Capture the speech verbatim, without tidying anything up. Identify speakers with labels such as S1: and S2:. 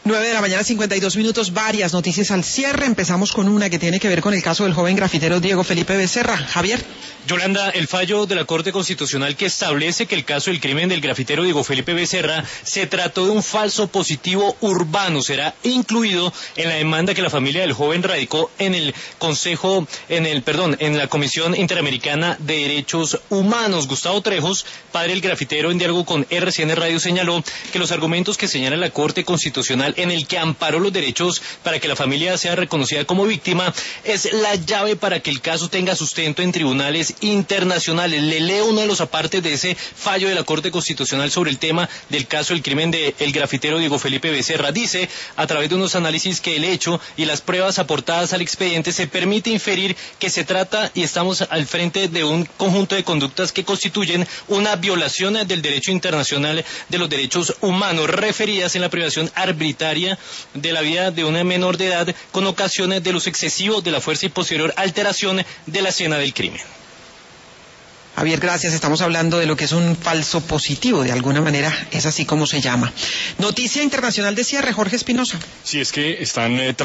S1: nueve de la mañana, cincuenta y dos minutos, varias noticias al cierre. Empezamos con una que tiene que ver con el caso del joven grafitero Diego Felipe Becerra. Javier.
S2: Yolanda, el fallo de la Corte Constitucional que establece que el caso del crimen del grafitero Diego Felipe Becerra se trató de un falso positivo urbano será incluido en la demanda que la familia del joven radicó en el Consejo, en el, perdón, en la Comisión Interamericana de Derechos Humanos. Gustavo Trejos, padre del grafitero, en diálogo con R C N Radio, señaló que los argumentos que señala la Corte Constitucional en el que amparó los derechos para que la familia sea reconocida como víctima es la llave para que el caso tenga sustento en tribunales internacionales. Le leo uno de los apartes de ese fallo de la Corte Constitucional sobre el tema del caso del crimen del grafitero Diego Felipe Becerra. Dice, a través de unos análisis, que el hecho y las pruebas aportadas al expediente se permite inferir que se trata y estamos al frente de un conjunto de conductas que constituyen una violación del derecho internacional de los derechos humanos, referidas en la privación arbitraria de la vida de una menor de edad con ocasiones del uso excesivo de la fuerza y posterior alteración de la escena del crimen.
S1: Javier, gracias. Estamos hablando de lo que es un falso positivo, de alguna manera es así como se llama. Noticia internacional de cierre, Jorge Espinosa.
S3: Sí, es que están eh,